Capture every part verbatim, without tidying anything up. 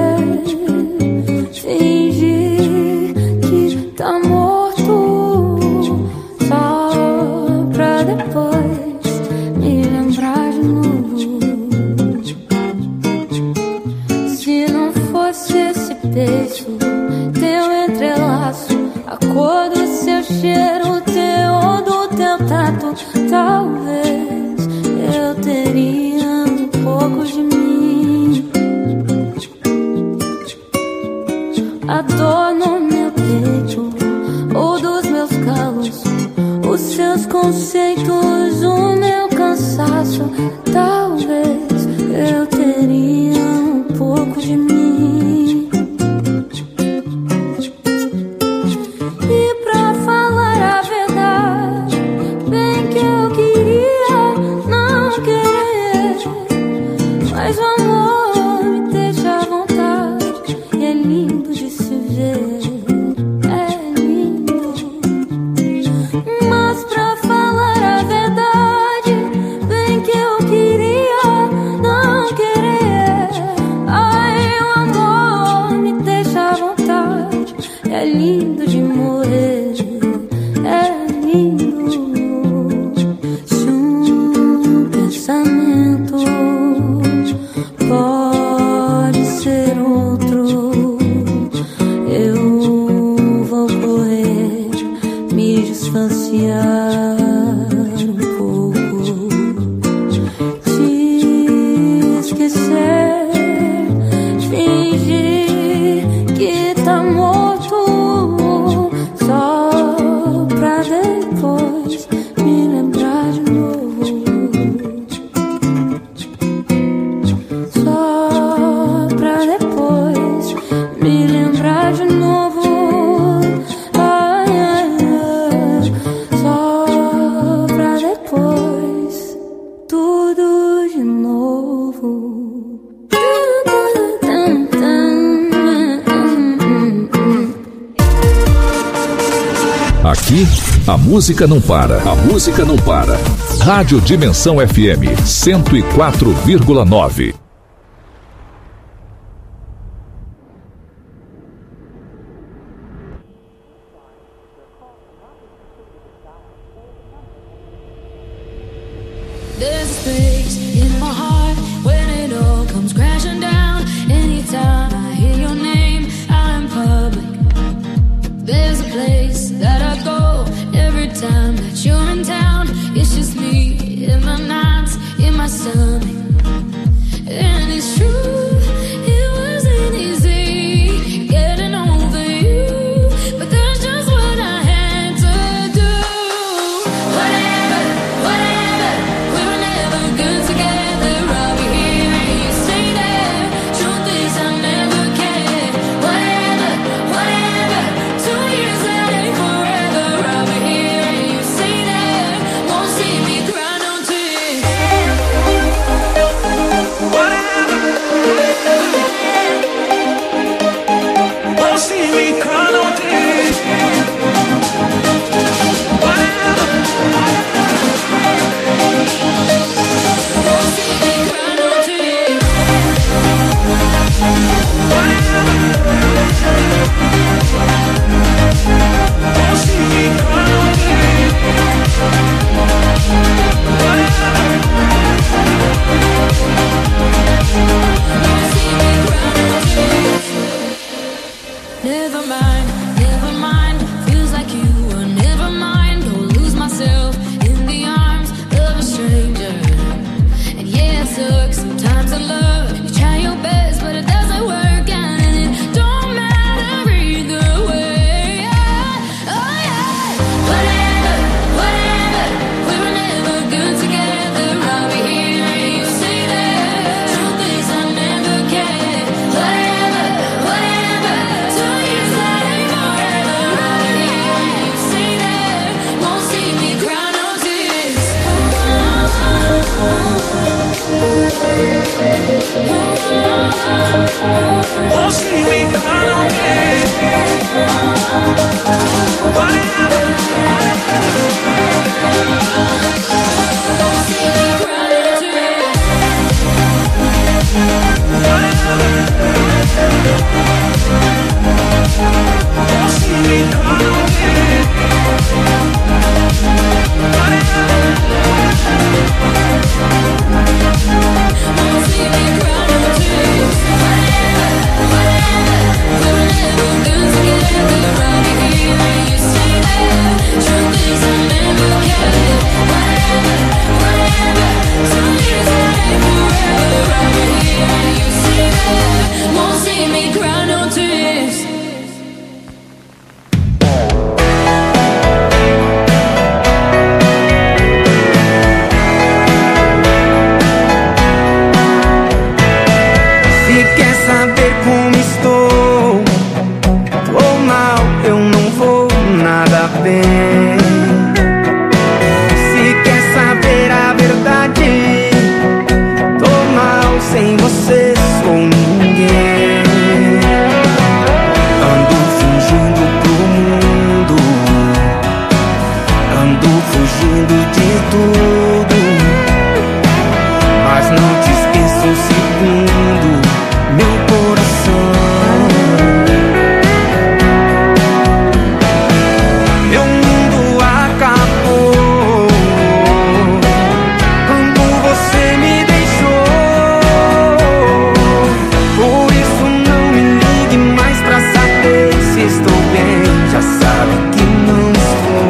fingir que tá morto, só pra depois me lembrar de novo. Se não fosse esse beijo, teu entrelaço, a cor do seu cheiro, o teor do teu tato, talvez eu teria um pouco de mim. A dor no meu peito ou dos meus calos, os seus conceitos, o meu cansaço, talvez eu teria um pouco de mim. E pra falar a verdade, bem que eu queria não querer, mas o amor me deixa à vontade e é lindo de se ver, é lindo. Mas pra falar a verdade, bem que eu queria não querer, ai, o amor me deixa à vontade, é lindo de morrer, é lindo. Se um pensamento pode ser outro, eu vou correr, me distanciar um pouco, te esquecer, fingir que tá morto, só pra depois me lembrar de novo, só pra depois me lembrar de novo. Ai, ai, ai, só pra depois tudo de novo. Aqui, a música não para. A música não para. Rádio Dimensão F M cento e quatro vírgula nove. There's a space in my heart when it all comes crashing down. Anytime I hear your name out in public, there's a place that I go every time that you're in town. It's just me in my nights, in my stomach. And it's true, it wasn't easy getting over you, but that's just what I had to do. Whatever, whatever, we were never good together. I'll be here and you stay there. Truth is I never cared. Whatever, whatever, two years later, forever. I'll be here and you stay there. Won't see me cry no tears. Whatever, won't see me cry no tears. Whatever, won't see me cry no tears. Whatever, won't see me cry no tears. Whatever, won't see me cry no tears. Never mind, never mind. Feels like you were never mind. Don't lose myself in the arms of a stranger. And yeah, it sucks sometimes to love. You try your best, but it doesn't work out, and it don't matter either way. Yeah. Oh yeah. Whatever, whatever. We were never good together. I'll be here and you stay there. Truth is I never cared. Whatever, whatever. Two years later, forever. I'll be here and you stay there. Won't see me cry no tears. Won't see me cry no tears. Whatever, won't see me cry no tears. Whatever. saber como estou? Tô mal, eu não vou nada bem. Se quer saber a verdade, tô mal, sem você sou ninguém. Ando fingindo pro mundo, ando fugindo de tudo, mas não te esqueça um segundo, meu coração. Meu mundo acabou quando você me deixou. Por isso não me ligue mais pra saber se estou bem. Já sabe que não estou.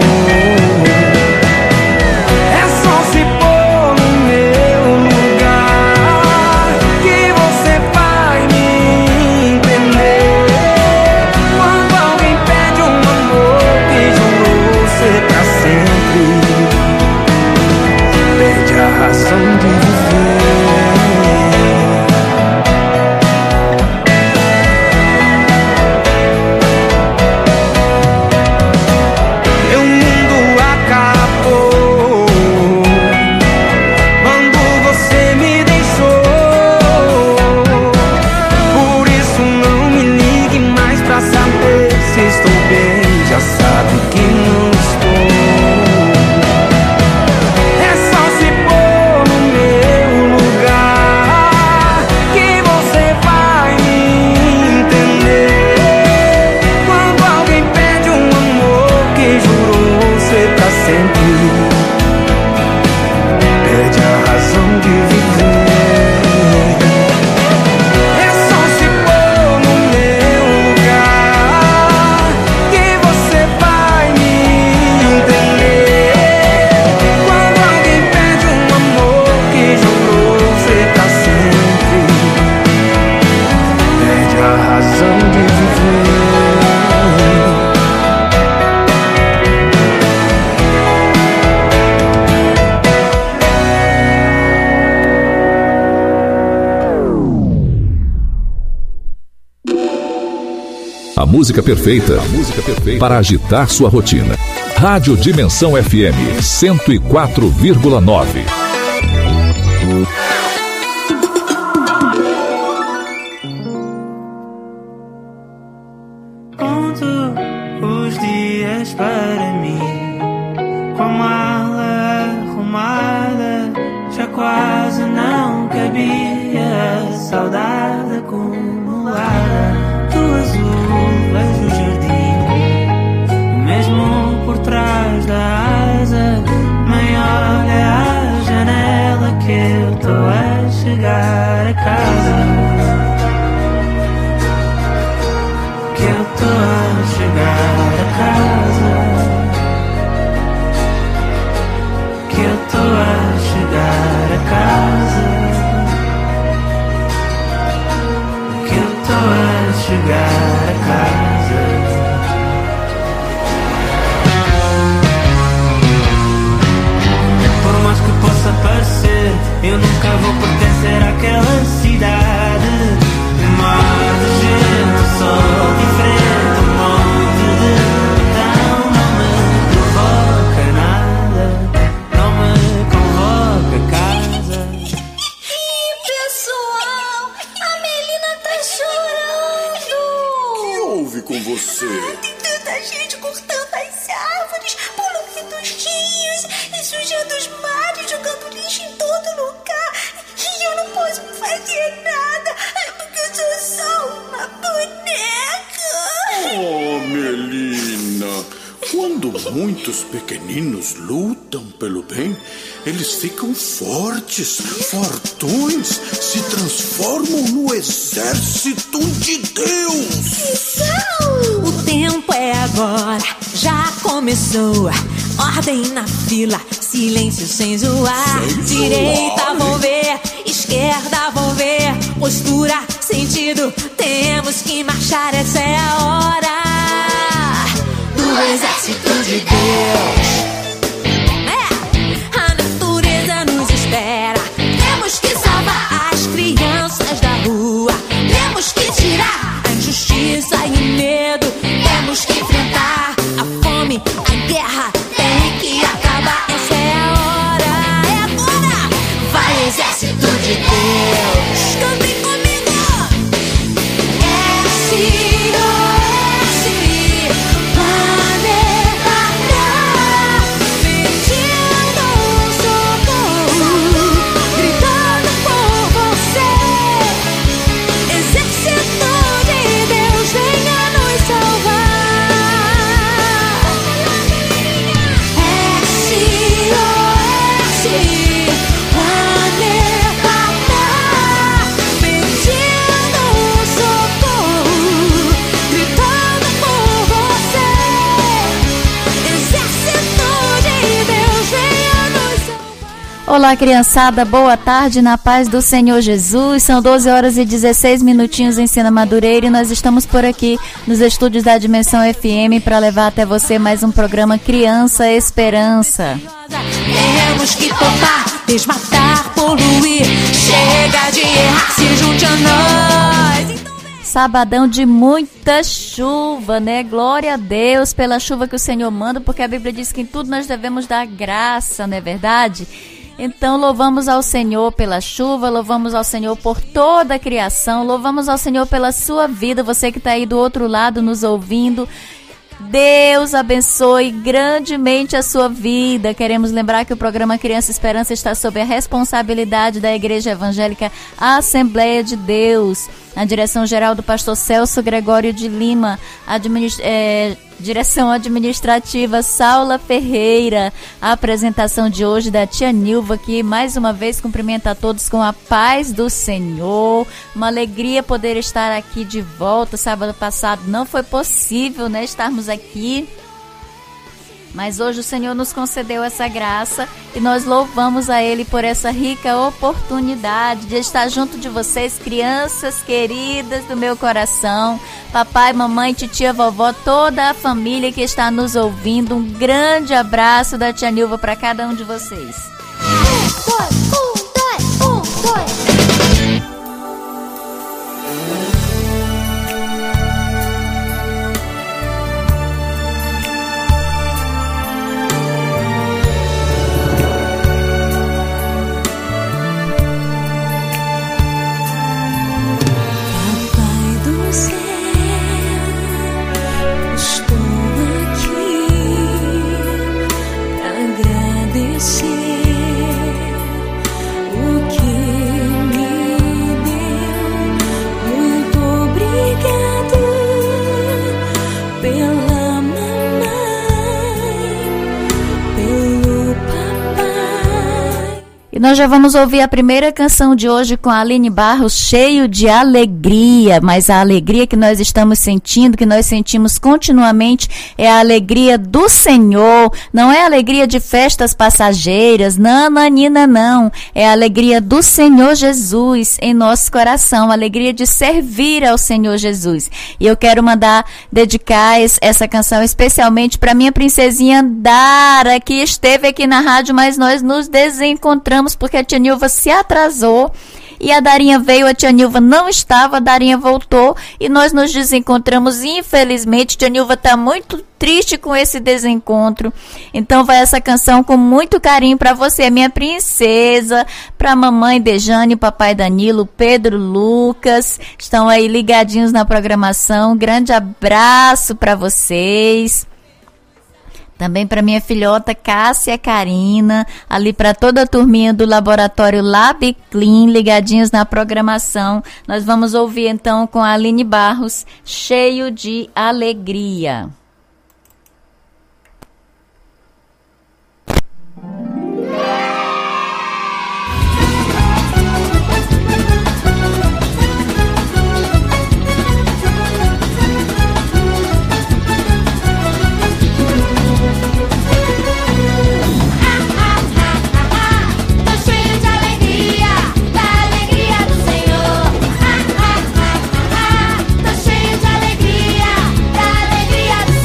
É só se pôr no meu lugar que você vai me entender. Quando alguém pede um amor que jurou ser pra sempre, perde a razão de viver. Meu mundo acabou quando você me deixou. Por isso não me ligue mais pra saber se estou bem. Já sabe que não estou. É só se pôr no meu lugar que você vai me entender. Quando alguém pede um amor que jurou ser pra sempre, perde a razão de viver. É só se pôr no meu lugar que você vai me entender. Quando alguém pede um amor que jurou ser pra sempre, perde a razão de viver. A música perfeita, a música perfeita para agitar sua rotina. Rádio Dimensão F M cento e quatro vírgula nove. Conto os dias para mim, com a mala arrumada, já quase não cabia a saudade acumulada. Do azul vejo o jardim, e mesmo por trás da asa, mãe olha a janela que eu tô a chegar a casa. Que eu tô a chegar a casa. Que eu tô a chegar a casa. Que eu tô a chegar a casa. Por mais que possa parecer, eu nunca vou pertencer àquela cidade. Um mar de gente, sol diferente, um monte de botão. Não me provoca nada, não me convoca a casa. Ih, pessoal, a Melina tá chorando. O que houve com você? Tem tanta gente cortando as árvores, poluindo os rios e sujando os mares, jogando lixo em todo lugar. E eu não posso fazer nada, porque eu sou só uma boneca. Oh, Melina, quando muitos pequeninos lutam pelo bem, eles ficam fortes, fortões, se transformam no exército de Deus. O tempo é agora, já começou. Ordem na fila, silêncio sem zoar. Sem Direita zoar, vão hein? ver, esquerda vão ver. Postura, sentido, temos que marchar, essa é a hora do exército de Deus. É, a natureza nos espera. Temos que salvar as crianças da rua. Temos que Olá, criançada, boa tarde, na paz do Senhor Jesus. São doze horas e dezesseis minutinhos em Sina Madureira e nós estamos por aqui nos estúdios da Dimensão F M para levar até você mais um programa Criança Esperança. Temos que topar, desmatar, poluir. Chega de errar, se junte a nós. Sabadão de muita chuva, né? Glória a Deus pela chuva que o Senhor manda, porque a Bíblia diz que em tudo nós devemos dar graça, não é verdade? Então louvamos ao Senhor pela chuva, louvamos ao Senhor por toda a criação, louvamos ao Senhor pela sua vida, você que está aí do outro lado nos ouvindo. Deus abençoe grandemente a sua vida. Queremos lembrar que o programa Criança Esperança está sob a responsabilidade da Igreja Evangélica Assembleia de Deus, na direção geral do pastor Celso Gregório de Lima, administ- é, direção administrativa Saula Ferreira. A apresentação de hoje da tia Nilva, que mais uma vez cumprimenta a todos com a paz do Senhor. Uma alegria poder estar aqui de volta. Sábado passado não foi possível, né, estarmos aqui, mas hoje o Senhor nos concedeu essa graça e nós louvamos a Ele por essa rica oportunidade de estar junto de vocês, crianças queridas do meu coração, papai, mamãe, titia, vovó, toda a família que está nos ouvindo. Um grande abraço da tia Nilva para cada um de vocês. Um, dois, um, dois, um, dois. E nós já vamos ouvir a primeira canção de hoje com a Aline Barros, Cheio de Alegria. Mas a alegria que nós estamos sentindo, que nós sentimos continuamente, é a alegria do Senhor. Não é a alegria de festas passageiras, não, nanina, não. É a alegria do Senhor Jesus em nosso coração, a alegria de servir ao Senhor Jesus. E eu quero mandar, dedicar essa canção especialmente para minha princesinha Dara, que esteve aqui na rádio, mas nós nos desencontramos porque a tia Nilva se atrasou e a Darinha veio, a tia Nilva não estava, a Darinha voltou e nós nos desencontramos. Infelizmente, a tia Nilva está muito triste com esse desencontro. Então vai essa canção com muito carinho para você, minha princesa, para a mamãe Dejane, papai Danilo, Pedro, Lucas, estão aí ligadinhos na programação. Grande abraço para vocês. Também para minha filhota Cássia Karina, ali para toda a turminha do Laboratório Lab Clean, ligadinhos na programação. Nós vamos ouvir então com a Aline Barros, Cheio de Alegria. Cheio de alegria, da alegria do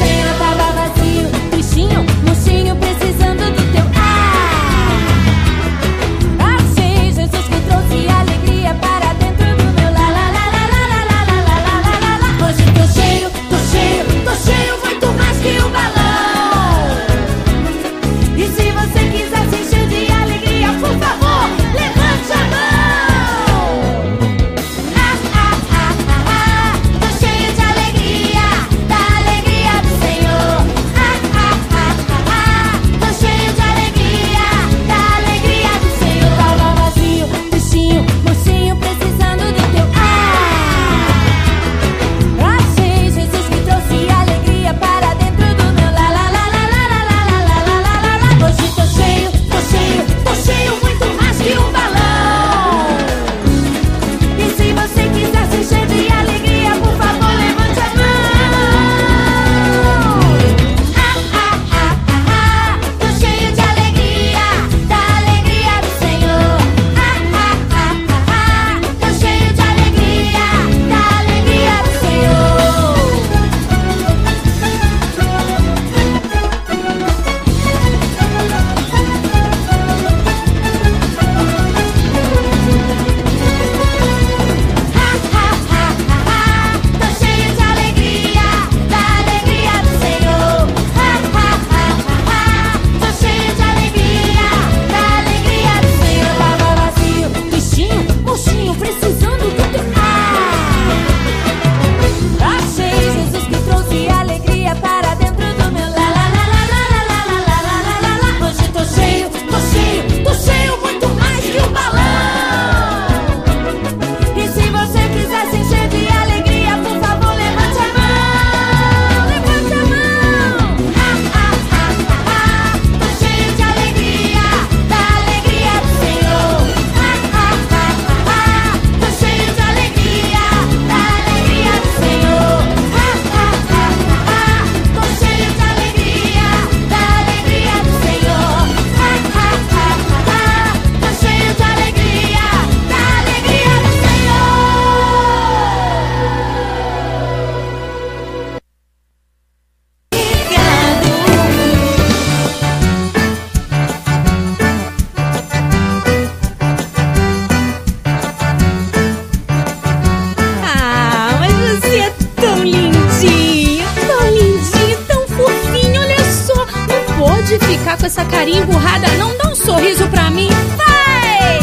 carinha emburrada não dá um sorriso pra mim? Vai!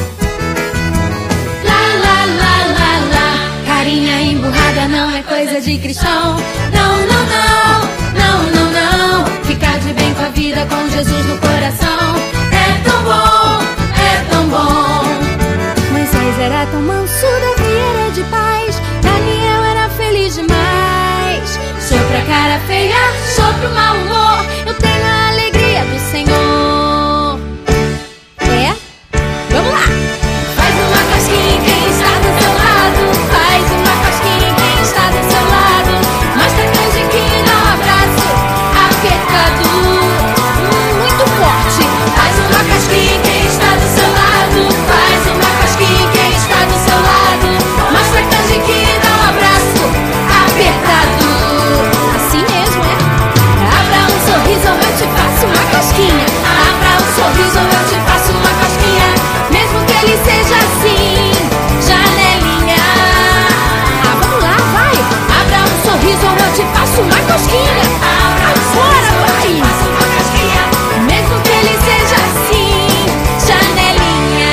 Lá, lá, lá, lá, lá. Carinha emburrada não é coisa de cristão. Não, não, não, não, não, não. Ficar de bem com a vida, com Jesus no coração. É tão bom, é tão bom. Moisés era tão manso, Davi era de paz, Daniel era feliz demais. Sopra cara feia, sopra o mau humor. Eu tenho a alegria do Senhor. É? Vamos lá! Faz uma casquinha em quem está do seu lado. Faz uma casquinha em quem está do seu lado. Mostra a canjiquinha, dá um abraço apertado. Hum, muito forte. Faz uma casquinha em quem está do seu lado. Faz uma casquinha em quem está do seu lado. Mostra a canjiquinha, dá um abraço apertado. Assim mesmo, é? Abra um sorriso ou eu te faço uma casquinha. Abra um sorriso ou eu te faço uma casquinha. Mesmo que ele seja assim, janelinha. Ah, vamos lá, vai! Abra um sorriso ou eu te faço uma casquinha. Agora vai! Mesmo que ele seja assim, janelinha.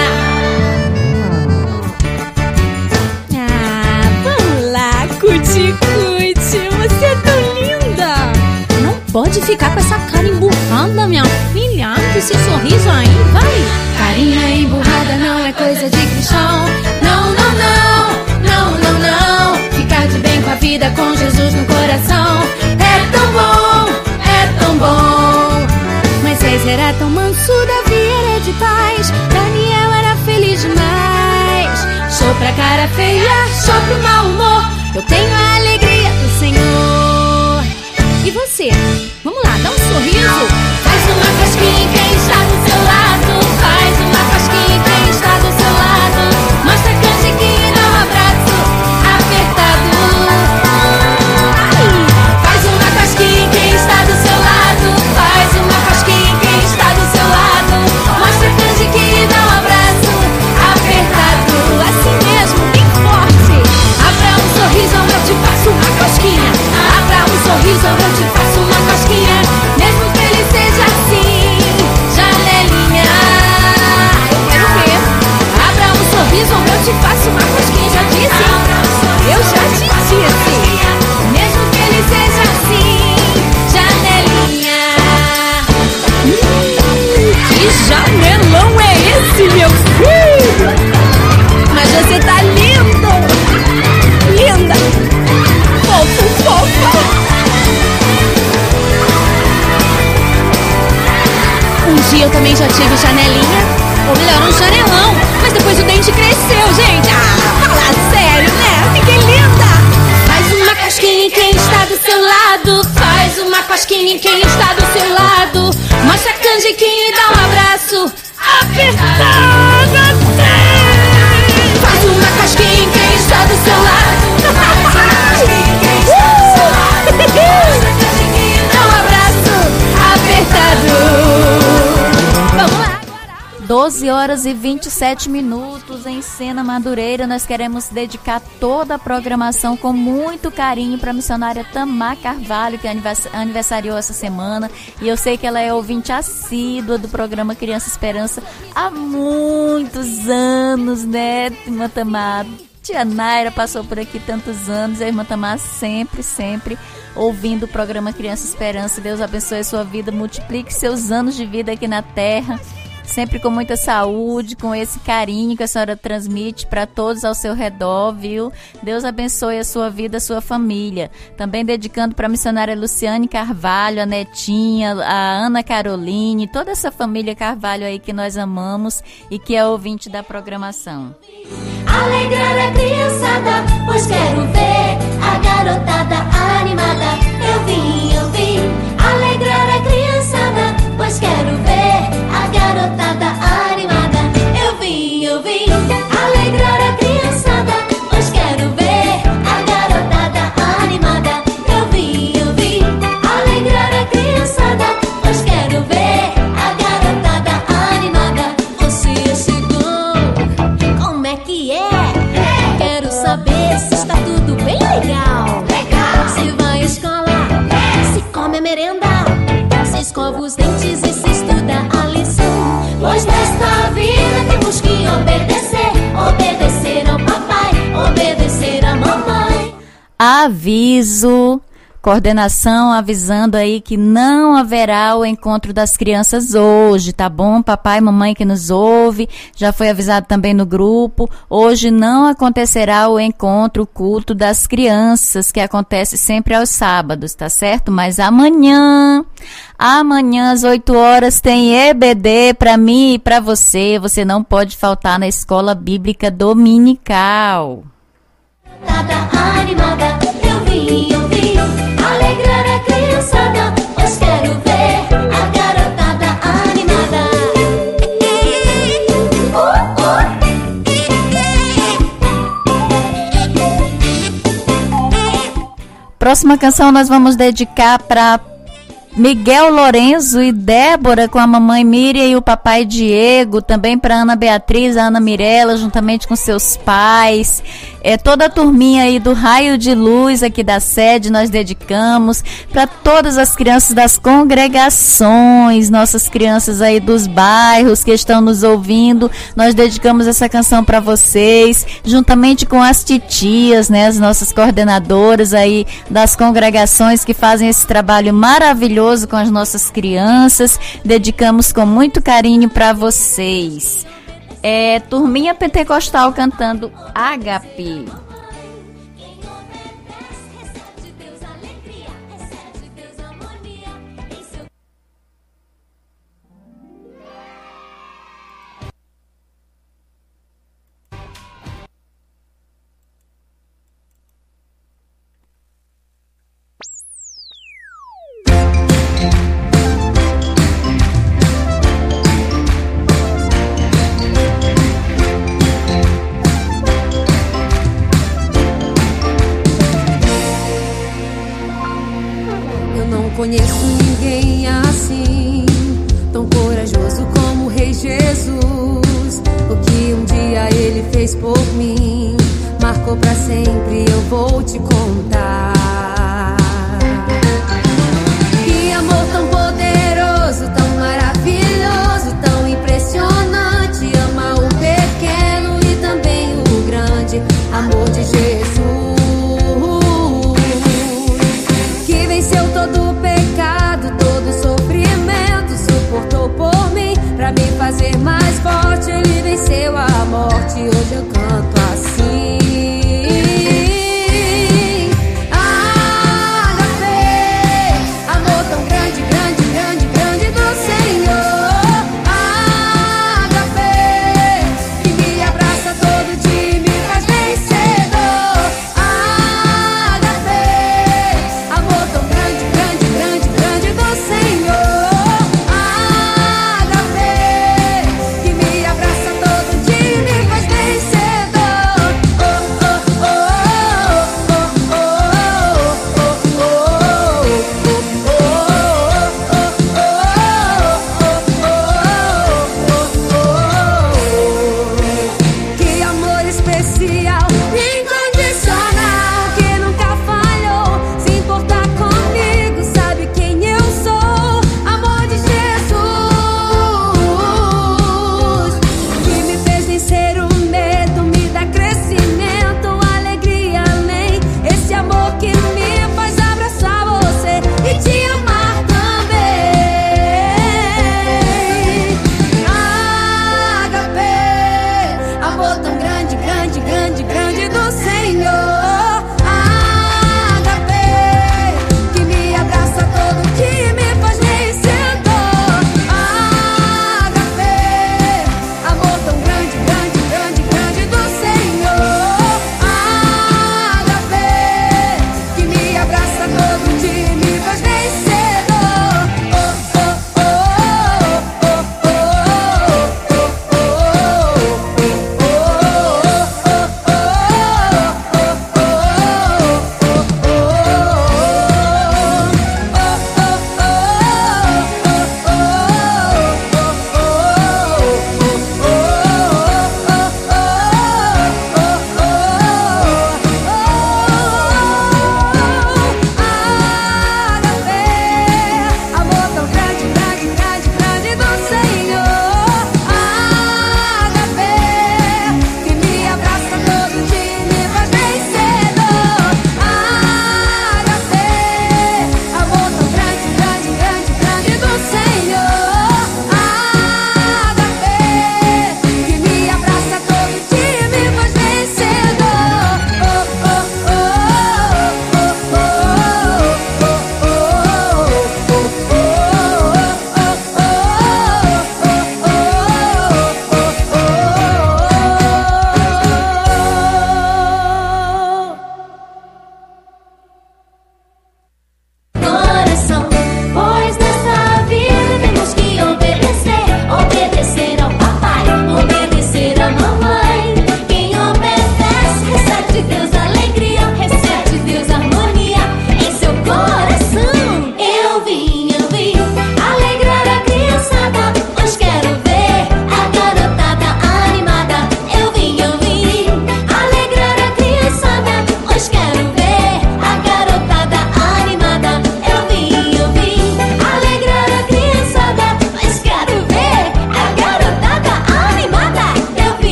Ah, vamos lá, cuti-cuti, você é tão linda! Não pode ficar com essa cara emburrada, minha filha. Com esse sorriso aí, vai! Carinha emburrada não é coisa de cristão. Não, não, não, não, não, não. Ficar de bem com a vida, com Jesus no coração. É tão bom, é tão bom. Moisés era tão manso, Davi era de paz, Daniel era feliz demais. Sopra a cara feia, sopra o mau humor. Eu tenho a alegria do Senhor. E você? Vamos lá, dá um sorriso. Faz uma casquinha em quem está do seu lado. Faz uma casquinha em quem está do seu lado. Mostra a canjiquinha e dá um abraço apertado. Faz uma casquinha em quem está do seu lado. Faz uma casquinha em quem está do seu lado. Mostra a canjiquinha e dá um abraço apertado. Assim mesmo, bem forte. Abra um sorriso ou eu te faço uma casquinha. Abra um sorriso ou eu te faço uma casquinha. Mesmo que ele seja assim, janelinha. Eu quero ver. Abra um sorriso ou eu te faço uma casquinha. Já disse? Eu já te disse. Mesmo que ele seja assim, janelinha. Hum, que janelão é esse, meu filho? Mas você tá lindo! Linda! Fofo, fofa! Um dia eu também já tive janelinha, ou melhor, um janelão, mas depois o dente cresceu, gente! Ah, fala sério, né? Fiquei linda! Faz uma casquinha em quem está do seu lado. Faz uma casquinha em quem está do seu lado. Mostra a canjiquinha e dá um abraço apertado. Faz uma casquinha em quem está do seu lado. Faz uma casquinha em quem está do seu lado. Mostra a canjiquinha e dá um abraço apertado. Vamos lá! doze horas e vinte e sete minutos em Sena Madureira. Nós queremos dedicar toda a programação com muito carinho para a missionária Tamar Carvalho, que aniversariou essa semana. E eu sei que ela é ouvinte assídua do programa Criança Esperança há muitos anos, né, irmã Tamar? Tia Naira passou por aqui tantos anos. A irmã Tamar sempre, sempre ouvindo o programa Criança Esperança. Deus abençoe a sua vida, multiplique seus anos de vida aqui na terra. Sempre com muita saúde, com esse carinho que a senhora transmite para todos ao seu redor, viu? Deus abençoe a sua vida, a sua família. Também dedicando para a missionária Luciane Carvalho, a Netinha, a Ana Caroline, toda essa família Carvalho aí que nós amamos e que é ouvinte da programação. Alegrar a criançada, pois quero ver a garotada animada. Eu vim, eu vim, alegrar a criançada, pois quero ver a garotada animada. Eu vim, eu vim, alegrar a criançada, pois quero ver a garotada animada. Eu vim, eu vim, alegrar a criançada, pois quero ver a garotada animada. Você chegou, como é que é? Quero saber se está tudo bem legal. Se vai à escola, se come a merenda, se escova os dentes e se aviso, coordenação avisando aí que não haverá o encontro das crianças hoje, tá bom? Papai e mamãe que nos ouve, já foi avisado também no grupo, hoje não acontecerá o encontro, o culto das crianças, que acontece sempre aos sábados, tá certo? Mas amanhã, amanhã às oito horas tem E B D para mim e para você, você não pode faltar na escola bíblica dominical. Nada animada, eu vim, eu vim alegrar a criançada, pois quero ver a garotada animada. Oh, oh. Próxima canção nós vamos dedicar para Miguel Lorenzo e Débora, com a mamãe Miriam e o papai Diego, também para Ana Beatriz, a Ana Mirella, juntamente com seus pais, é, toda a turminha aí do Raio de Luz aqui da sede, nós dedicamos para todas as crianças das congregações, nossas crianças aí dos bairros que estão nos ouvindo, nós dedicamos essa canção para vocês, juntamente com as titias, né, as nossas coordenadoras aí das congregações que fazem esse trabalho maravilhoso com as nossas crianças, dedicamos com muito carinho para vocês. É, turminha pentecostal cantando Ágape. Conheço ninguém assim, tão corajoso como o Rei Jesus. O que um dia ele fez por mim, marcou pra sempre, eu vou te contar. Que amor tão poderoso, tão maravilhoso, tão impressionante. Ama o pequeno e também o grande, amor de Jesus. Que venceu todo o todo sofrimento, suportou por mim, pra me fazer mais forte. Ele venceu a morte, hoje eu canto assim.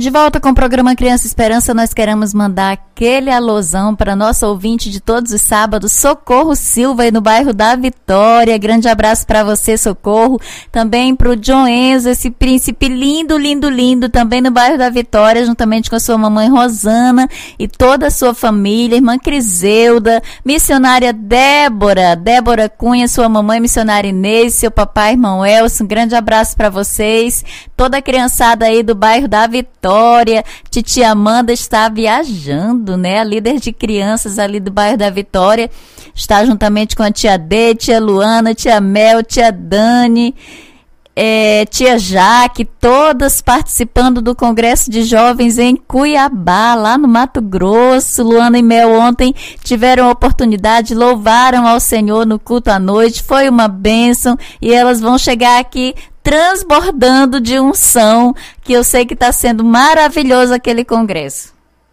De volta com o programa Criança Esperança, nós queremos mandar aquele alusão para nossa ouvinte de todos os sábados, Socorro Silva, aí no bairro da Vitória. Grande abraço para você, Socorro. Também para o John Enzo, esse príncipe lindo, lindo, lindo, também no bairro da Vitória, juntamente com a sua mamãe Rosana e toda a sua família, irmã Criseuda, missionária Débora, Débora Cunha, sua mamãe missionária Inês, seu papai, irmão Elson. Um grande abraço para vocês, toda a criançada aí do bairro da Vitória. Titia Amanda está viajando, né? A líder de crianças ali do bairro da Vitória está juntamente com a tia Dê, tia Luana, tia Mel, tia Dani, é, tia Jaque, todas participando do Congresso de Jovens em Cuiabá, lá no Mato Grosso. Luana e Mel ontem tiveram a oportunidade, louvaram ao Senhor no culto à noite, foi uma bênção, e elas vão chegar aqui transbordando de unção, que eu sei que está sendo maravilhoso aquele congresso.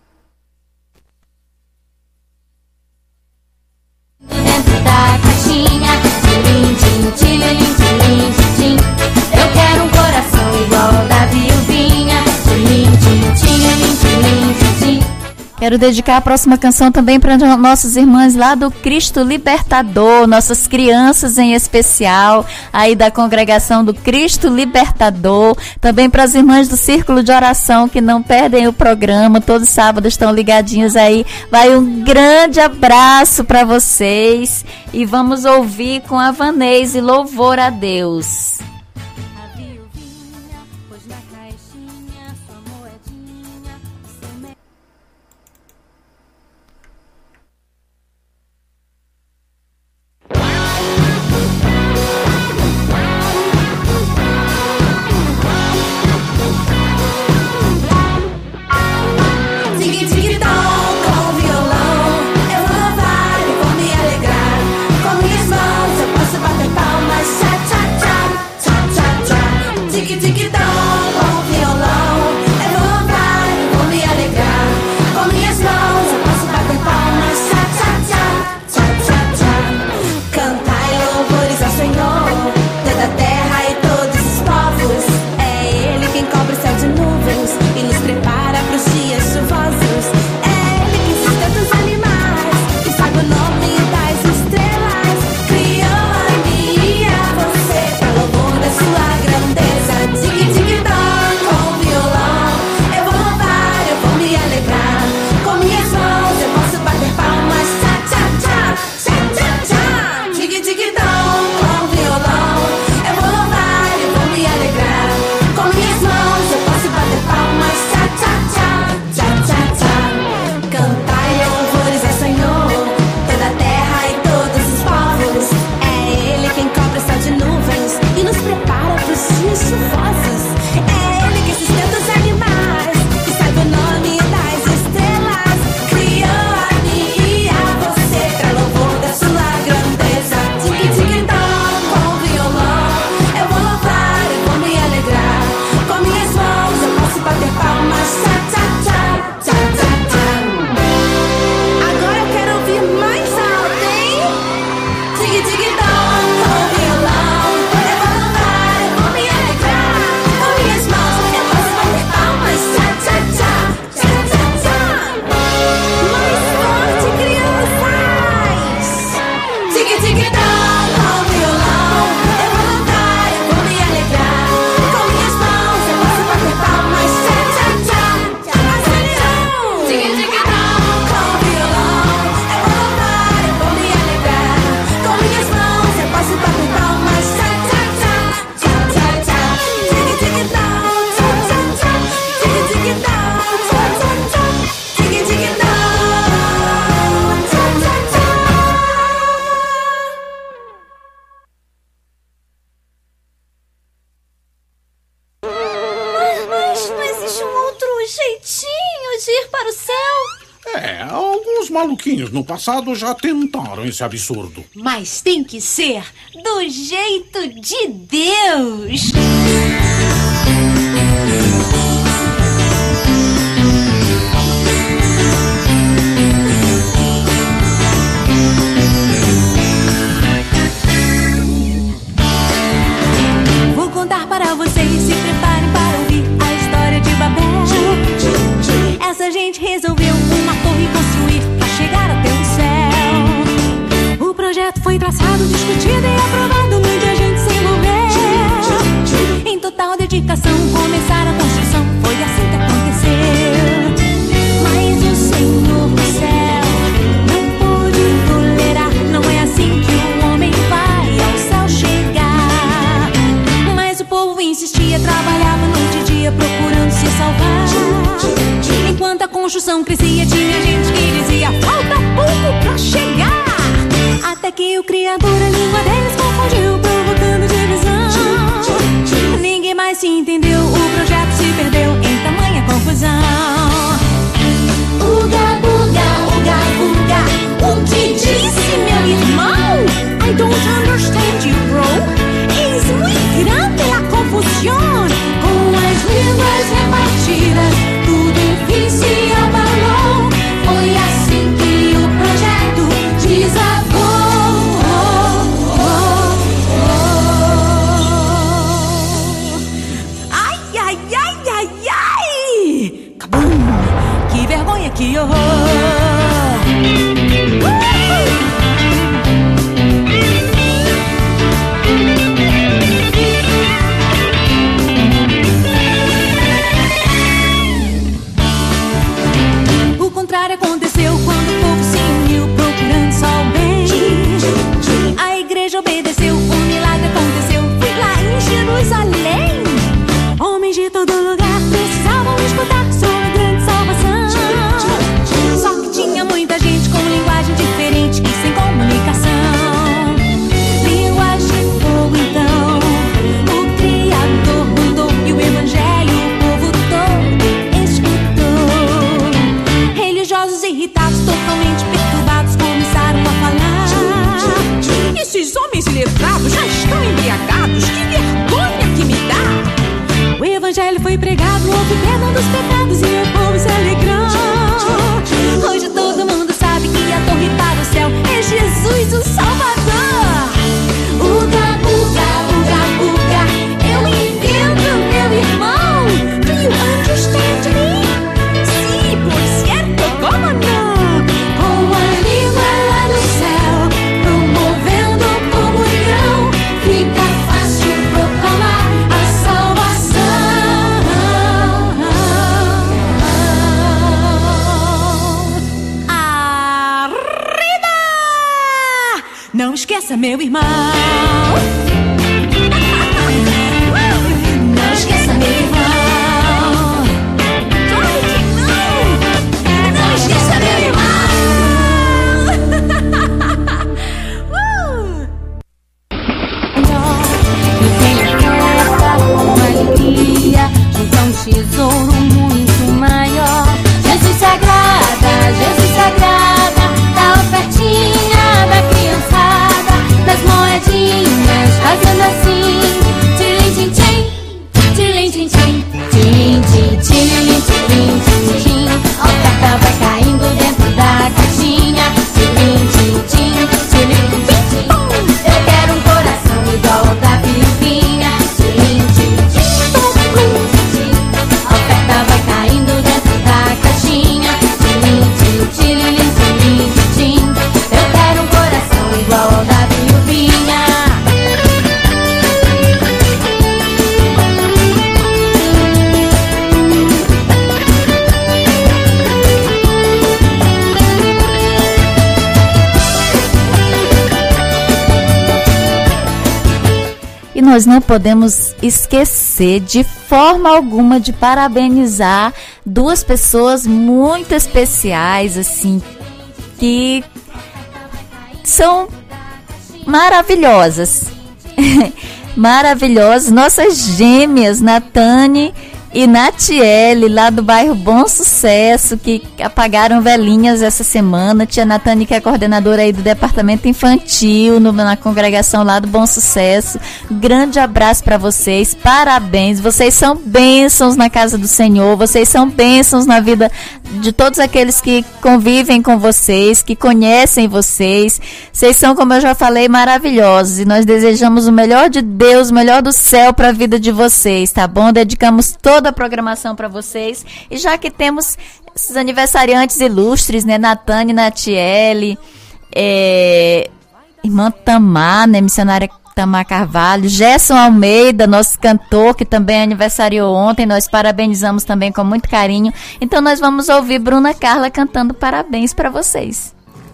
Dentro da caixinha, tirim, tim, tirim, tirim, tim. Eu quero um coração igual ao da viuvinha, tirim, tim, tirim, tirim, tim. Quero dedicar a próxima canção também para nossas irmãs lá do Cristo Libertador, nossas crianças em especial, aí da congregação do Cristo Libertador, também para as irmãs do Círculo de Oração que não perdem o programa, todos os sábados estão ligadinhos aí. Vai um grande abraço para vocês e vamos ouvir com a Vanese Louvor a Deus. Maluquinhos no passado já tentaram esse absurdo. Mas tem que ser do jeito de Deus. Vou contar para vocês, se preparem para ouvir a história de Babel. gente resolveu uma torre construir pra chegar até o céu. O projeto foi traçado, discutido e aprovado, muita gente se envolveu. Em total dedicação, começaram a construção, foi assim que aconteceu. Mas o Senhor do céu não pôde tolerar, não é assim que o homem vai ao céu chegar. Mas o povo insistia, trabalhava noite e dia procurando se salvar. Enquanto a construção crescia, tinha gente que dizia: falta pouco pra chegar. Até que o Criador, a língua deles confundiu, provocando divisão. Ninguém mais se entendeu, o projeto se perdeu em tamanha confusão. Uga, buga, uga, buga, o que disse meu irmão? I don't understand you, bro. Es muy grande la confusión. Com as línguas repartidas, tudo enfim se abalou. Foi assim que o projeto desabou. Ai, ai, ai, ai, ai! Cabum! Que vergonha, que horror! O contrário aconteceu quando o povo se uniu procurando só o bem. A igreja obedeceu, um milagre aconteceu, foi lá em Jerusalém. Homens de todo lugar precisavam escutar sobre a grande salvação. Só que tinha muita gente com linguagem diferente e sem comunicação. Linguagem de fogo então, o Criador mandou e o evangelho o povo todo escutou. Religiosos irritados, totalmente perturbados, começaram a falar: esses homens letrados já estão embriagados, que vergonha que me dá. O evangelho foi pregado, houve perdão dos pecados e o povo se alegrou. Hoje todo mundo sabe que a torre para o céu é Jesus o Salvador. Uga, buga, uga, buga, eu entendo, meu irmão. Do you understand me? Sim, por certo, como não? Com a língua lá no céu, promovendo comunhão, fica fácil proclamar a salvação. Arriba! Não esqueça, meu irmão. Não esqueça, meu irmão. Claro que não! Não esqueça, meu irmão. uh! E tem festa com alegria, junto a um tesouro muito maior. Jesus se agrada, Jesus se agrada da ofertinha da criançada, das moedinhas, fazendo assim: tirim, tim, tim, tirim, tim, tim, tirim, tim, tirim, tirim, tim, tim. A oferta vai caindo dentro da caixinha. Tirim, tim, tim, tirim, tim, tim. Eu quero um coração igual ao da Filipinha. Tirim, tim, tim, tirim, tim. A oferta vai caindo dentro da caixinha. Tirim, tim, tirim, tirim, tim. Eu quero um coração igual ao da Filipinha. E nós não podemos esquecer de forma alguma de parabenizar duas pessoas muito especiais, assim, que são maravilhosas. Maravilhosas, nossas gêmeas, Natane e Natiele, lá do bairro Bom Sucesso, que apagaram velhinhas essa semana. Tia Natane, que é coordenadora aí do departamento infantil, no, na congregação lá do Bom Sucesso. Grande abraço para vocês, parabéns, vocês são bênçãos na casa do Senhor, vocês são bênçãos na vida de todos aqueles que convivem com vocês, que conhecem vocês. Vocês são, como eu já falei, maravilhosos, e nós desejamos o melhor de Deus, o melhor do céu para a vida de vocês, tá bom? Dedicamos toda toda a programação para vocês. E já que temos esses aniversariantes ilustres, né? Natane, Natiele, é, irmã Tamar, né? Missionária Tamar Carvalho, Gerson Almeida, nosso cantor, que também aniversariou ontem, nós parabenizamos também com muito carinho. Então nós vamos ouvir Bruna Carla cantando parabéns para vocês.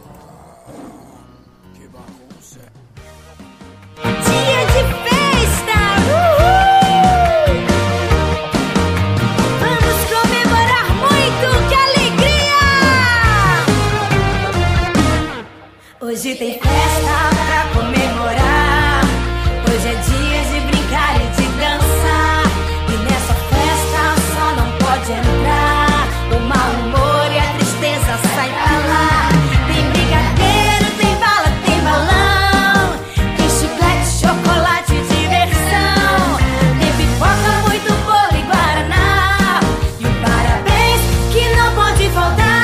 Dia de festa! Uhul! Vamos comemorar muito, que alegria! Hoje tem festa pra comemorar. Hoje é dia de brincar e de dançar. E nessa festa só não pode entrar o mau humor e a tristeza sai pra lá. Tem brigadeiro, tem bala, tem balão, tem chiclete, chocolate, diversão. Tem pipoca, muito bolo e guaraná. E um parabéns que não pode faltar.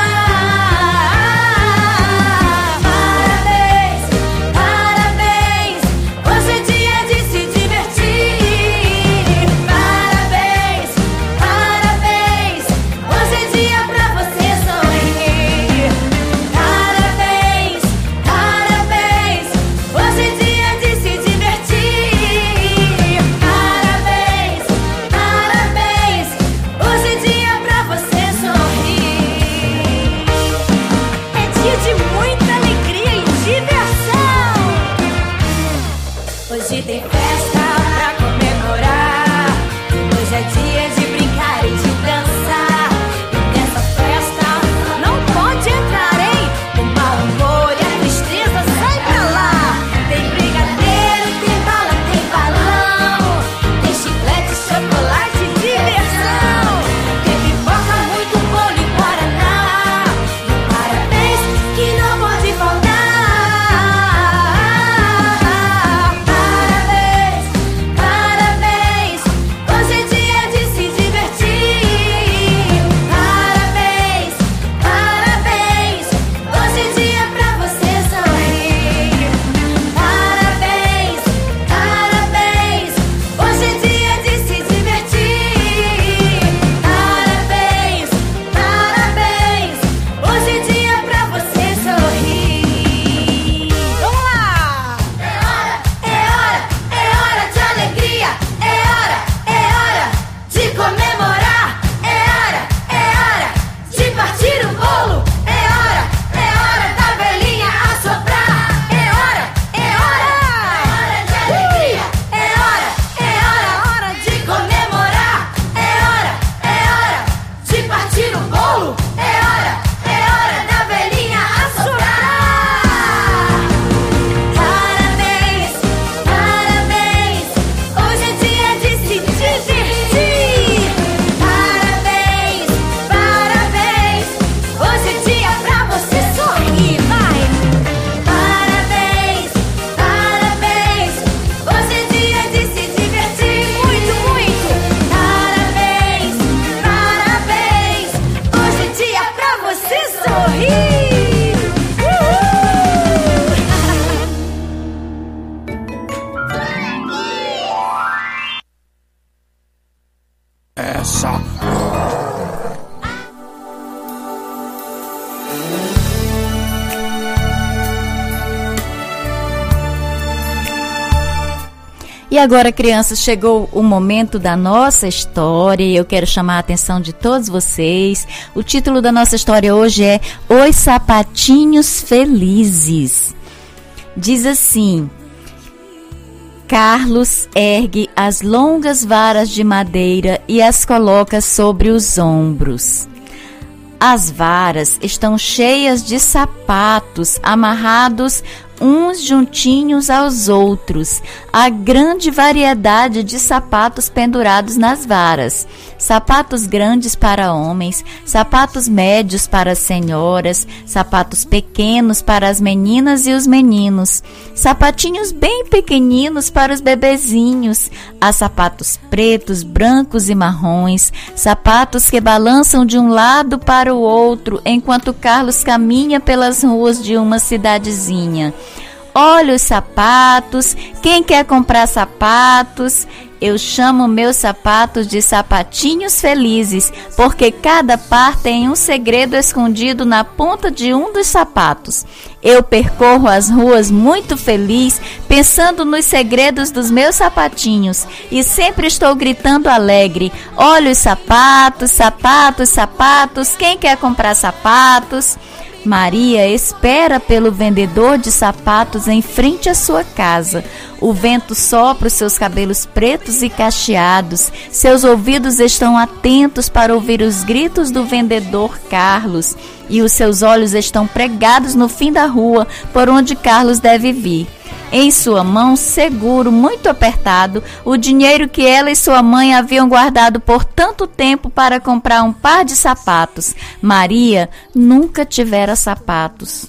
Parabéns, parabéns, hoje é dia de se divertir. Parabéns, parabéns, hoje é dia pra você sorrir. Parabéns, parabéns, hoje é dia de se divertir. Parabéns, parabéns, hoje é dia pra você sorrir. É dia de muita alegria e diversão. Hoje tem festa pra comemorar. Hoje é dia de brincar e de dançar. E nessa festa não pode entrar, hein? O mau humor e a tristeza sai pra lá. Tem brigadeiro, tem bala, tem balão, tem chiclete, chocolate, diversão. Tem pipoca, muito bolo e guaraná. E um parabéns que não pode faltar. Parabéns, parabéns, hoje é dia de se divertir. Parabéns, parabéns, hoje é dia pra você sorrir. Parabéns, parabéns, hoje é dia de se divertir. Parabéns, parabéns, hoje é dia pra você sorrir. Vamos lá! É hora, é hora, é hora de alegria. É hora, é hora de comemorar. É hora, é hora de partir o bolo. É hora, é hora da velhinha assoprar. É hora, é hora, é hora de alegria. É hora, é hora, hora de comemorar. É hora, é hora de partir o bolo. É hora, é hora da velhinha assoprar. Parabéns, parabéns, hoje é dia de se divertir. Parabéns, parabéns, hoje é dia pra você sorrir, vai. Parabéns, parabéns, hoje é dia de se divertir muito, muito. Parabéns, parabéns, hoje é dia pra você sorrir. Uhul! Essa. E agora, crianças, chegou o momento da nossa história e eu quero chamar a atenção de todos vocês. O título da nossa história hoje é Os Sapatinhos Felizes. Diz assim: Carlos ergue as longas varas de madeira e as coloca sobre os ombros. As varas estão cheias de sapatos amarrados uns juntinhos aos outros. Há grande variedade de sapatos pendurados nas varas. Sapatos grandes para homens, sapatos médios para senhoras, sapatos pequenos para as meninas e os meninos, sapatinhos bem pequeninos para os bebezinhos. Há sapatos pretos, brancos e marrons, sapatos que balançam de um lado para o outro enquanto Carlos caminha pelas ruas de uma cidadezinha. Olha os sapatos, quem quer comprar sapatos? Eu chamo meus sapatos de sapatinhos felizes, porque cada par tem um segredo escondido na ponta de um dos sapatos. Eu percorro as ruas muito feliz, pensando nos segredos dos meus sapatinhos, e sempre estou gritando alegre: olha os sapatos, sapatos, sapatos, quem quer comprar sapatos? Maria espera pelo vendedor de sapatos em frente à sua casa. O vento sopra os seus cabelos pretos e cacheados. Seus ouvidos estão atentos para ouvir os gritos do vendedor Carlos. E os seus olhos estão pregados no fim da rua por onde Carlos deve vir. Em sua mão, seguro, muito apertado, o dinheiro que ela e sua mãe haviam guardado por tanto tempo para comprar um par de sapatos. Maria nunca tivera sapatos.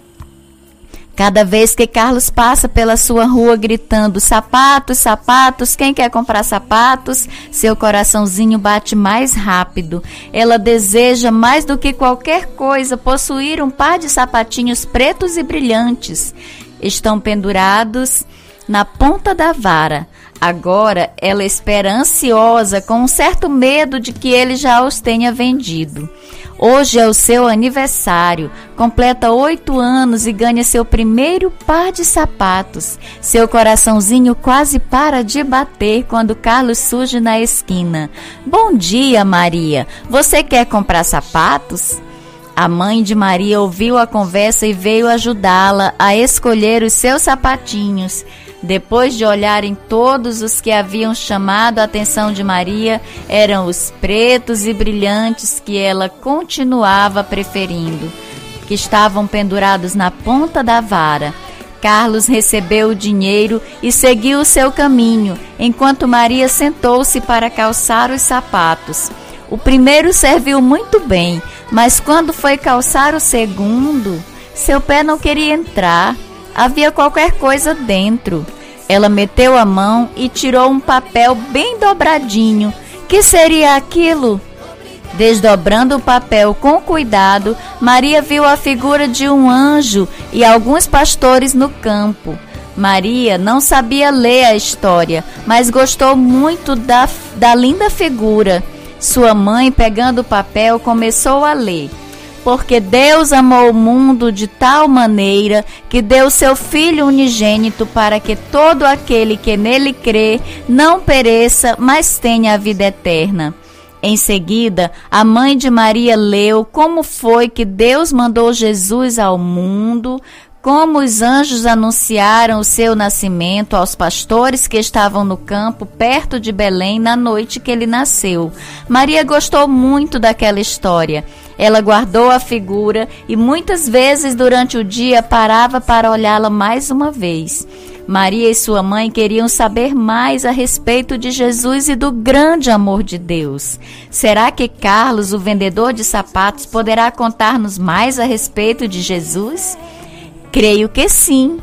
Cada vez que Carlos passa pela sua rua gritando sapatos, sapatos, quem quer comprar sapatos? Seu coraçãozinho bate mais rápido. Ela deseja mais do que qualquer coisa possuir um par de sapatinhos pretos e brilhantes. Estão pendurados na ponta da vara. Agora ela espera ansiosa, com um certo medo de que ele já os tenha vendido. Hoje é o seu aniversário, completa oito anos e ganha seu primeiro par de sapatos. Seu coraçãozinho quase para de bater quando Carlos surge na esquina. Bom dia, Maria. Você quer comprar sapatos? A mãe de Maria ouviu a conversa e veio ajudá-la a escolher os seus sapatinhos. Depois de olharem todos os que haviam chamado a atenção de Maria, eram os pretos e brilhantes que ela continuava preferindo, que estavam pendurados na ponta da vara. Carlos recebeu o dinheiro e seguiu o seu caminho, enquanto Maria sentou-se para calçar os sapatos. O primeiro serviu muito bem, mas quando foi calçar o segundo, seu pé não queria entrar. Havia qualquer coisa dentro. Ela meteu a mão e tirou um papel bem dobradinho. Que seria aquilo? Desdobrando o papel com cuidado, Maria viu a figura de um anjo e alguns pastores no campo. Maria não sabia ler a história, mas gostou muito da, da linda figura. Sua mãe, pegando o papel, começou a ler. Porque Deus amou o mundo de tal maneira que deu seu Filho unigênito para que todo aquele que nele crê não pereça, mas tenha a vida eterna. Em seguida, a mãe de Maria leu como foi que Deus mandou Jesus ao mundo, como os anjos anunciaram o seu nascimento aos pastores que estavam no campo perto de Belém na noite que ele nasceu. Maria gostou muito daquela história. Ela guardou a figura e muitas vezes durante o dia parava para olhá-la mais uma vez. Maria e sua mãe queriam saber mais a respeito de Jesus e do grande amor de Deus. Será que Carlos, o vendedor de sapatos, poderá contar-nos mais a respeito de Jesus? Creio que sim,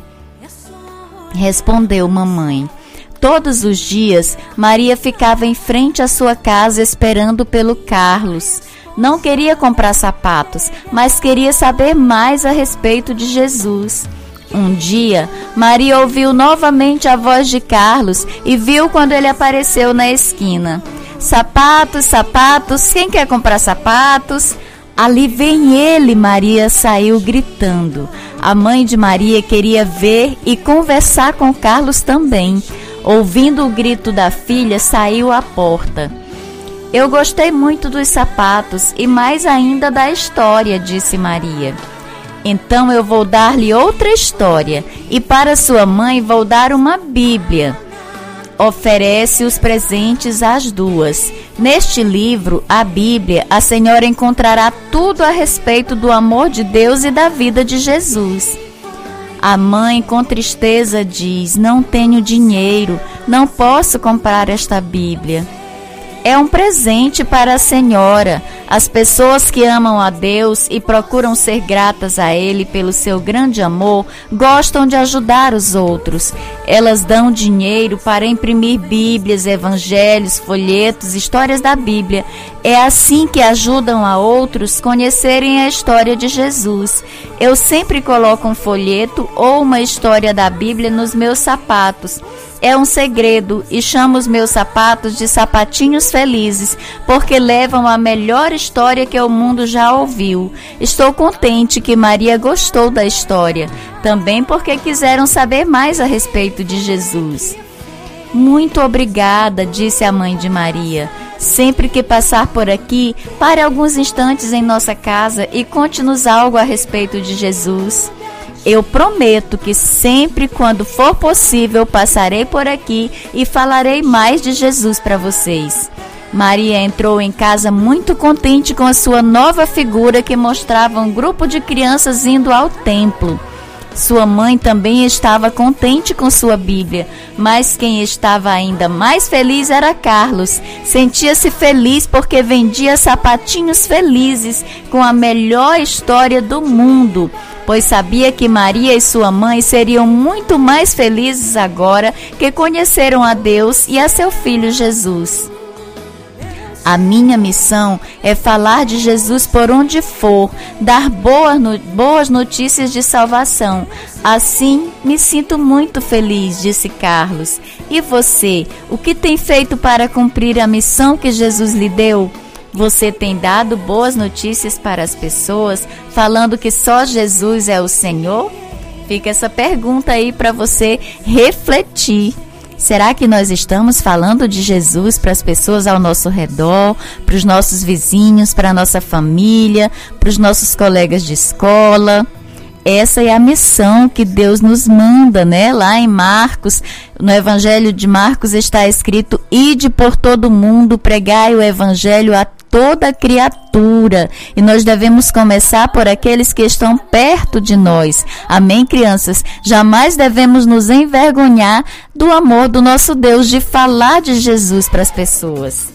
respondeu mamãe. Todos os dias, Maria ficava em frente à sua casa esperando pelo Carlos. Não queria comprar sapatos, mas queria saber mais a respeito de Jesus. Um dia, Maria ouviu novamente a voz de Carlos e viu quando ele apareceu na esquina. Sapatos, sapatos, quem quer comprar sapatos? Ali vem ele, Maria saiu gritando. A mãe de Maria queria ver e conversar com Carlos também. Ouvindo o grito da filha, saiu à porta. Eu gostei muito dos sapatos e mais ainda da história, disse Maria. Então eu vou dar-lhe outra história e para sua mãe vou dar uma Bíblia. Oferece os presentes às duas. Neste livro, a Bíblia, a senhora encontrará tudo a respeito do amor de Deus e da vida de Jesus. A mãe, com tristeza, diz: não tenho dinheiro, não posso comprar esta Bíblia. É um presente para a senhora. As pessoas que amam a Deus e procuram ser gratas a Ele pelo seu grande amor, gostam de ajudar os outros. Elas dão dinheiro para imprimir Bíblias, evangelhos, folhetos, histórias da Bíblia. É assim que ajudam a outros conhecerem a história de Jesus. Eu sempre coloco um folheto ou uma história da Bíblia nos meus sapatos. é um segredo e chamo os meus sapatos de sapatinhos felizes, porque levam a melhor história que o mundo já ouviu. Estou contente que Maria gostou da história, também porque quiseram saber mais a respeito de Jesus. Muito obrigada, disse a mãe de Maria. Sempre que passar por aqui, pare alguns instantes em nossa casa e conte-nos algo a respeito de Jesus. Eu prometo que sempre quando for possível passarei por aqui e falarei mais de Jesus para vocês. Maria entrou em casa muito contente com a sua nova figura que mostrava um grupo de crianças indo ao templo. Sua mãe também estava contente com sua Bíblia, mas quem estava ainda mais feliz era Carlos. Sentia-se feliz porque vendia sapatinhos felizes com a melhor história do mundo, pois sabia que Maria e sua mãe seriam muito mais felizes agora que conheceram a Deus e a seu filho Jesus. A minha missão é falar de Jesus por onde for, dar boas, no, boas notícias de salvação. Assim, me sinto muito feliz, disse Carlos. E você, o que tem feito para cumprir a missão que Jesus lhe deu? Você tem dado boas notícias para as pessoas, falando que só Jesus é o Senhor? Fica essa pergunta aí para você refletir. Será que nós estamos falando de Jesus para as pessoas ao nosso redor, para os nossos vizinhos, para a nossa família, para os nossos colegas de escola? Essa é a missão que Deus nos manda, né? Lá em Marcos, no Evangelho de Marcos está escrito: ide por todo mundo, pregai o Evangelho a toda criatura. E nós devemos começar por aqueles que estão perto de nós. Amém, crianças? Jamais devemos nos envergonhar do amor do nosso Deus, de falar de Jesus para as pessoas.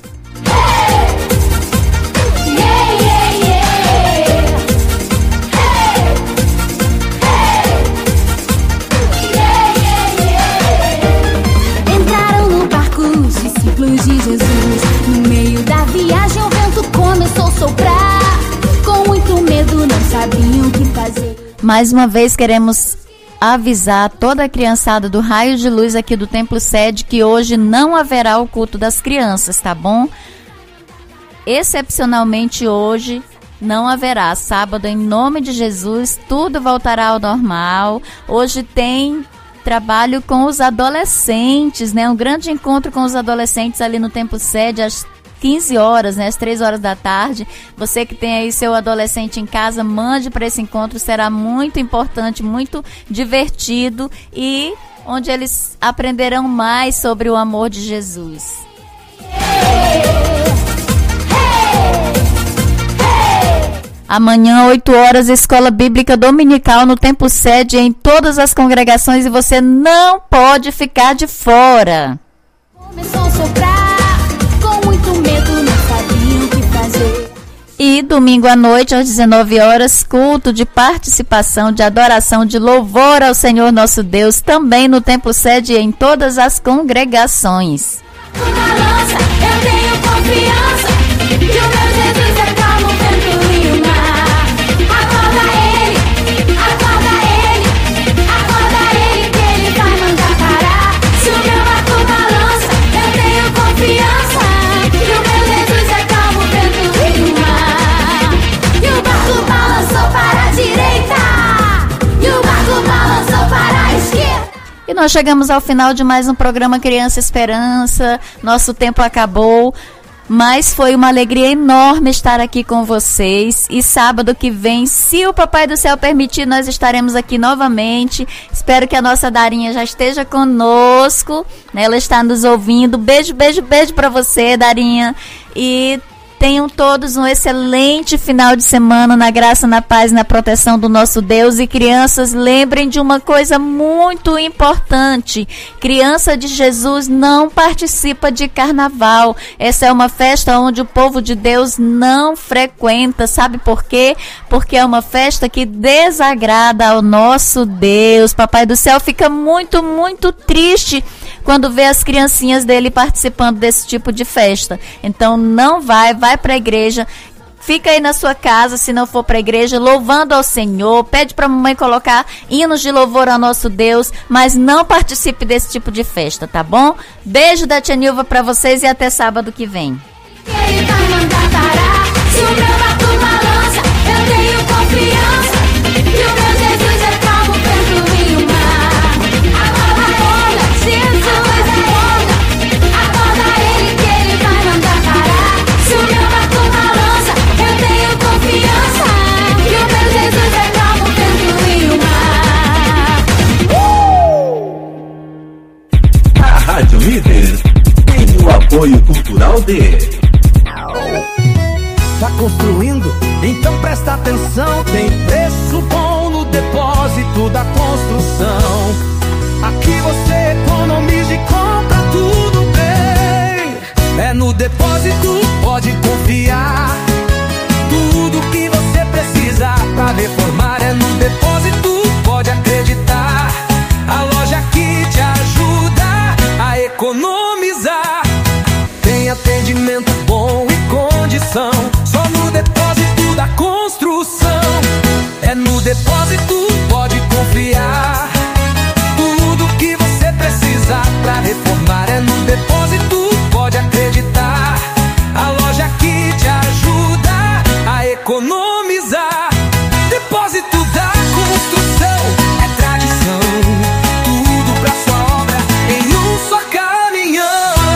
Entraram no barco os discípulos de Jesus. No meio da viagem o vento começou a soprar. Com muito medo não sabiam o que fazer. Mais uma vez queremos avisar toda a criançada do Raio de Luz aqui do Templo Sede que hoje não haverá o culto das crianças, tá bom? Excepcionalmente hoje não haverá. Sábado, em nome de Jesus, tudo voltará ao normal. Hoje tem trabalho com os adolescentes, né? Um grande encontro com os adolescentes ali no Templo Sede às quinze horas, né? Às três horas da tarde. Você que tem aí seu adolescente em casa, mande para esse encontro. Será muito importante, muito divertido e onde eles aprenderão mais sobre o amor de Jesus. Amanhã, oito horas, Escola Bíblica Dominical no Templo Sede em todas as congregações e você não pode ficar de fora. Começou a soprar, com muito medo não sabiam o que fazer. E domingo à noite, às dezenove horas, culto de participação, de adoração, de louvor ao Senhor nosso Deus, também no Templo Sede e em todas as congregações. Uma lança, eu tenho confiança que o meu Jesus é calmo, vento e o mar. Acorda ele, acorda ele, acorda ele que ele vai mandar parar. Se o meu barco balança, eu tenho confiança que o meu Jesus é calmo, vento e o mar. E o barco balançou para a direita, e o barco balançou para a esquerda. E nós chegamos ao final de mais um programa Criança Esperança. Nosso tempo acabou, mas foi uma alegria enorme estar aqui com vocês. E sábado que vem, se o Papai do Céu permitir, nós estaremos aqui novamente. Espero que a nossa Darinha já esteja conosco, né? Ela está nos ouvindo. Beijo, beijo, beijo para você, Darinha. E tenham todos um excelente final de semana na graça, na paz e na proteção do nosso Deus. E crianças, lembrem de uma coisa muito importante: criança de Jesus não participa de carnaval. Essa é uma festa onde o povo de Deus não frequenta. Sabe por quê? Porque é uma festa que desagrada ao nosso Deus. Papai do Céu fica muito, muito triste quando vê as criancinhas dele participando desse tipo de festa. Então não vai, vai para a igreja, fica aí na sua casa, se não for pra igreja, louvando ao Senhor, pede pra mamãe colocar hinos de louvor ao nosso Deus, mas não participe desse tipo de festa, tá bom? Beijo da Tia Nilva pra vocês e até sábado que vem. Ele vai mandar parar. Se o meu barco balança, eu tenho confiança que o meu Jesus é calmo, vento e o mar. Acorda onda, Jesus é onda. Acorda ele que ele vai mandar parar. Se o meu barco balança, eu tenho confiança que o meu Jesus é calmo, vento e o mar. A Rádio Líder tem o apoio cultural de... Tá construindo? Então presta atenção. Tem preço bom no depósito da construção. Aqui você economiza e compra tudo bem. É no depósito, pode confiar. Tudo que você precisa pra reformar é no depósito, pode acreditar. A loja que te ajuda a economizar. Tem atendimento bom e condição. Só no depósito da construção. É no depósito, pode confiar. Tudo que você precisa pra reformar é no depósito, pode acreditar. A loja que te ajuda a economizar. Depósito da construção é tradição. Tudo pra sua obra em um só caminhão.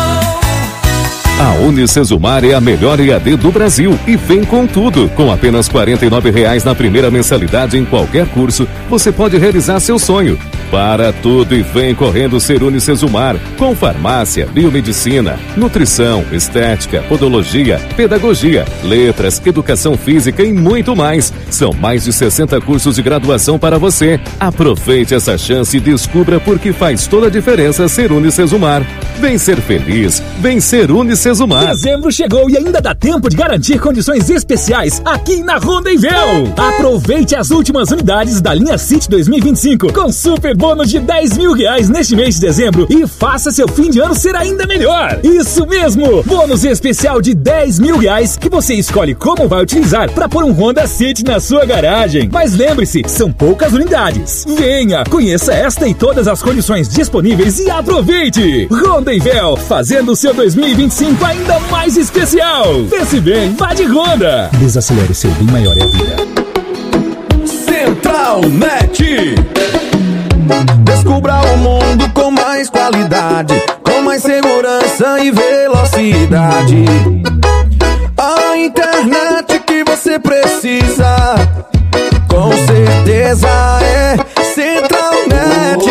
A Unicesumar é a melhor E A D do Brasil e vem com tudo. Com apenas quarenta e nove reais na primeira mensalidade em qualquer curso, você pode realizar seu sonho. Para tudo e vem correndo ser Unicesumar, com farmácia, biomedicina, nutrição, estética, podologia, pedagogia, letras, educação física e muito mais. São mais de sessenta cursos de graduação para você. Aproveite essa chance e descubra por que faz toda a diferença ser Unicesumar. Vem ser feliz, vem ser Unicesumar. Dezembro chegou e ainda dá tempo de garantir condições especiais aqui na Rondenvel. Aproveite as últimas unidades da linha City dois mil e vinte e cinco com super bônus de dez mil reais neste mês de dezembro e faça seu fim de ano ser ainda melhor. Isso mesmo, bônus especial de dez mil reais que você escolhe como vai utilizar para pôr um Honda City na sua garagem. Mas lembre-se, são poucas unidades. Venha, conheça esta e todas as condições disponíveis e aproveite. Rondenvel, fazendo o seu dois mil e vinte e cinco ainda mais especial. Pense bem, vá de Honda. Desacelere, seu bem maior é a vida. Central Net. Descubra o mundo com mais qualidade, com mais segurança e velocidade. A internet que você precisa, com certeza é Central Net.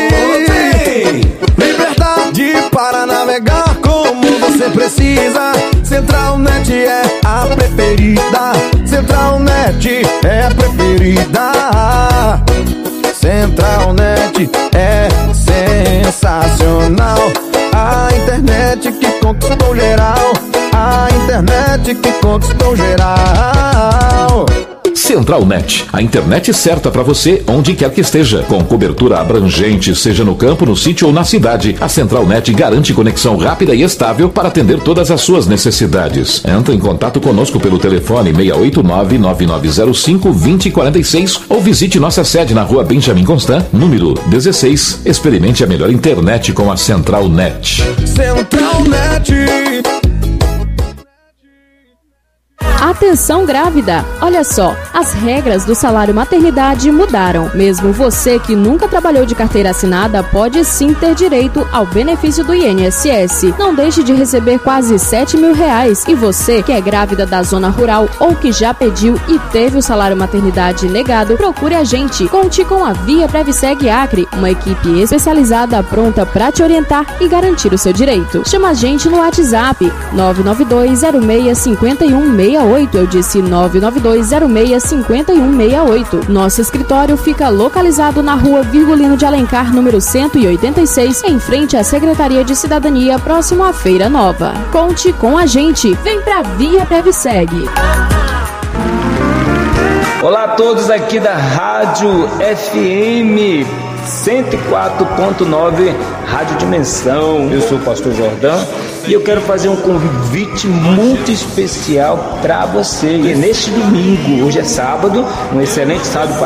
Liberdade para navegar como você precisa. Central Net é a preferida. Central Net é a preferida. Central Net é sensacional. A internet que conquistou geral. A internet que conquistou geral. Central Net, a internet certa para você onde quer que esteja, com cobertura abrangente, seja no campo, no sítio ou na cidade. A Central Net garante conexão rápida e estável para atender todas as suas necessidades. Entre em contato conosco pelo telefone seis oito nove, nove nove zero cinco, dois zero quatro seis ou visite nossa sede na rua Benjamin Constant, número dezesseis. Experimente a melhor internet com a Central Net. Central Net. Atenção grávida! Olha só, as regras do salário maternidade mudaram. Mesmo você que nunca trabalhou de carteira assinada pode sim ter direito ao benefício do I N S S. Não deixe de receber quase sete mil reais. E você que é grávida da zona rural ou que já pediu e teve o salário maternidade negado, procure a gente. Conte com a Via Previseg Acre, uma equipe especializada pronta para te orientar e garantir o seu direito. Chama a gente no WhatsApp nove nove dois zero seis cinco um seis oito. Eu disse nove nove dois zero seis cinco um seis oito. Nosso escritório fica localizado na rua Virgulino de Alencar, número cento e oitenta e seis, em frente à Secretaria de Cidadania, próximo à Feira Nova. Conte com a gente. Vem pra Via Previseg. Olá a todos aqui da Rádio F M cento e quatro ponto nove Rádio Dimensão. Eu sou o pastor Jordão e eu quero fazer um convite muito especial para você. E neste domingo, hoje é sábado, um excelente sábado